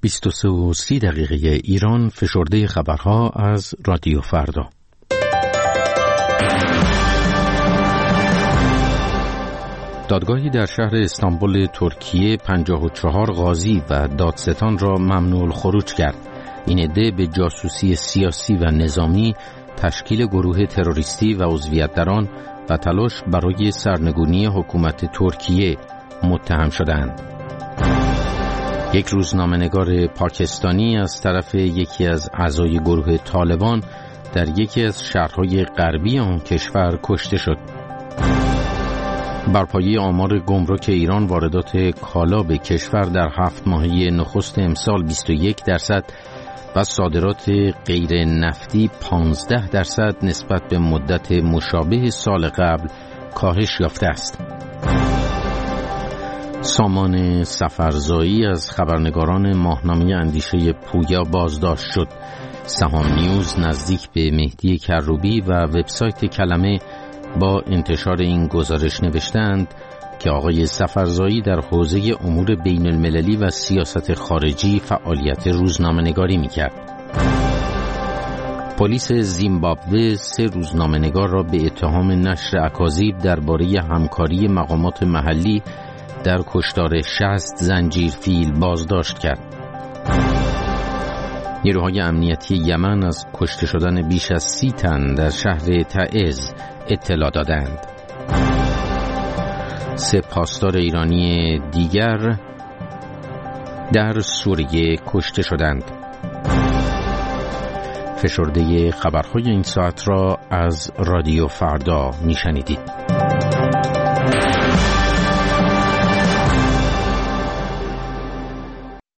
23 و 30 دقیقه ایران، فشرده خبرها از رادیو فردا. دادگاهی در شهر استانبول ترکیه 54 قاضی و دادستان را ممنوع الخروج کرد. این عده به جاسوسی سیاسی و نظامی، تشکیل گروه تروریستی و عضویت در آن و تلاش برای سرنگونی حکومت ترکیه متهم شدند. یک روزنامه‌نگار پاکستانی از طرف یکی از اعضای گروه طالبان در یکی از شهرهای غربی آن کشور کشته شد. بر پایه آمار گمرک ایران، واردات کالا به کشور در 7 ماهه نخست امسال 21% و صادرات غیر نفتی 15% نسبت به مدت مشابه سال قبل کاهش یافته است. سامان سفرزایی از خبرنگاران ماهنامه اندیشه پویا بازداشت شد. سهام نیوز نزدیک به مهدی کروبی و وبسایت کلمه با انتشار این گزارش نوشتند که آقای سفرزایی در حوزه امور بین المللی و سیاست خارجی فعالیت روزنامه‌نگاری می‌کرد. پلیس زیمبابوه 3 روزنامه‌نگار را به اتهام نشر اکاذیب درباره همکاری مقامات محلی در کشتار 60 زنجیرفیل بازداشت کرد. نیروهای امنیتی یمن از کشته شدن بیش از 30 تن در شهر تعز اطلاع دادند. 3 پاسدار ایرانی دیگر در سوریه کشته شدند. فشرده خبرهای این ساعت را از رادیو فردا میشنیدید.